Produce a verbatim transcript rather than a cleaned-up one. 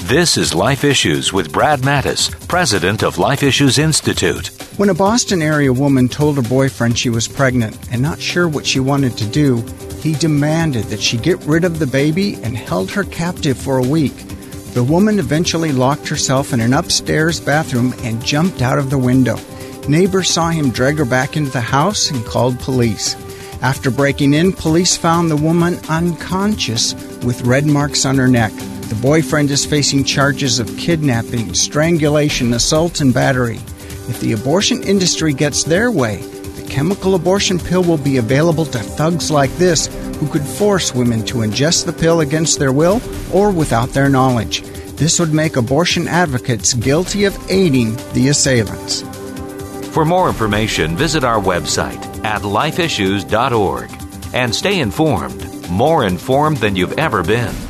This is Life Issues with Brad Mattis, president of Life Issues Institute. When a Boston area woman told her boyfriend she was pregnant and not sure what she wanted to do, he demanded that she get rid of the baby and held her captive for a week. The woman eventually locked herself in an upstairs bathroom and jumped out of the window. Neighbors saw him drag her back into the house and called police. After breaking in, police found the woman unconscious with red marks on her neck. The boyfriend is facing charges of kidnapping, strangulation, assault, and battery. If the abortion industry gets their way, the chemical abortion pill will be available to thugs like this who could force women to ingest the pill against their will or without their knowledge. This would make abortion advocates guilty of aiding the assailants. For more information, visit our website at life issues dot org and stay informed, more informed than you've ever been.